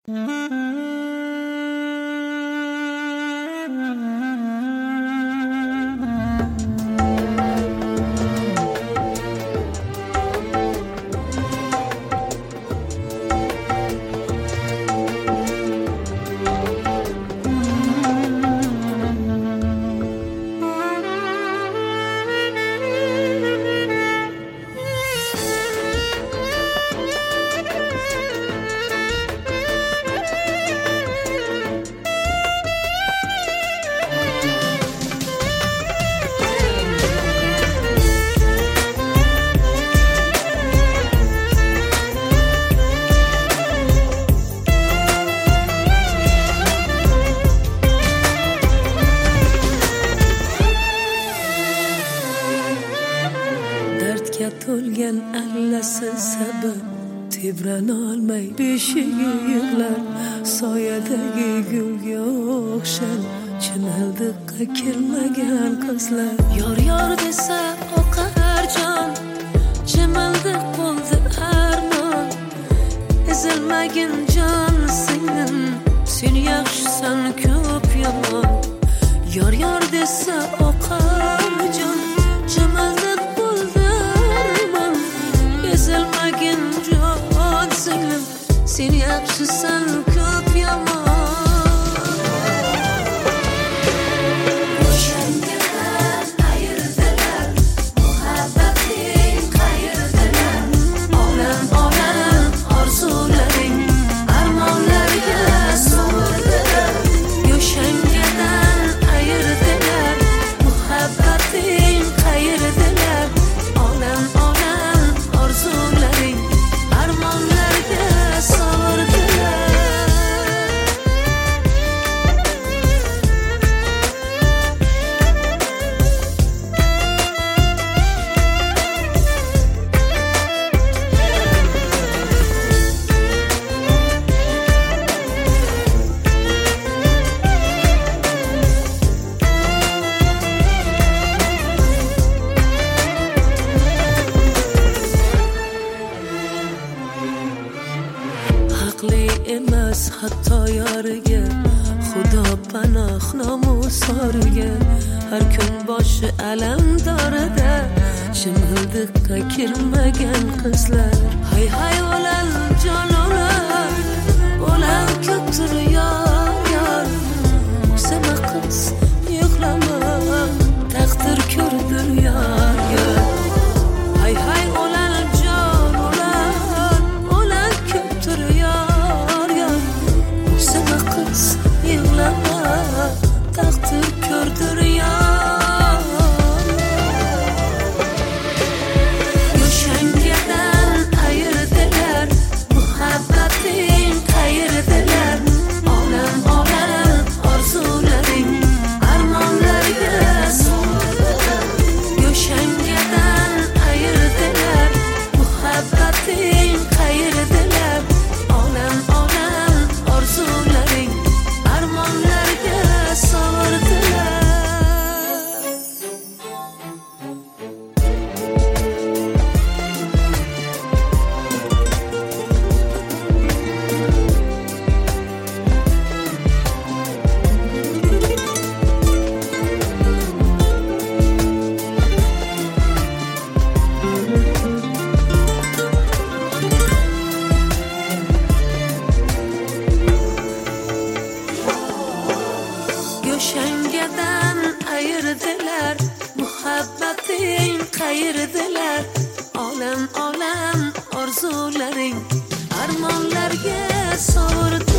To'lgan allasi sabab tebranolmay beshigi yig'lar soyadagi gulga o'xshab chimildiqqa kirmagan qizlar yor desa oqar jon chimildiq bo'ldi armon ezilmagin jon singlim sen yaxshisan ko'p yomon yor desa oqar jon chimildiq ezilmagin jon singlim sen yaxshisan ko'p yomon o'shangadan ayirdilar muhabbating qayirdilar olam orzularing armonlarga sovurdilar o'shangadan ayirdilar muhabbating qayirdilar olam orzularing armonlarga sovurdilar haqli emas hatto yoriga xudo panoh nomusoriga har kun boshi alamdorida chimildiqqa kirmagan qizlar hay hay o'lal jon o'lal o'lal ko'pdir yor o'ksama qiz yig'lama taqdir ko'rdir yor hay hay o'lal jon o'lal o'lal ko'pdir yig'lama taqdir ko'rdir yor o'shangadan ayirdilar muhabbating qayirdilar olam orzularing armonlarga sovurdilar o'shangadan ayirdilar muhabbating qayirdilar olam orzularing armonlarga sovurdilar o'shangadan ayirdilar muhabbating qayirdilar olam orzularing armonlarga sovurdilar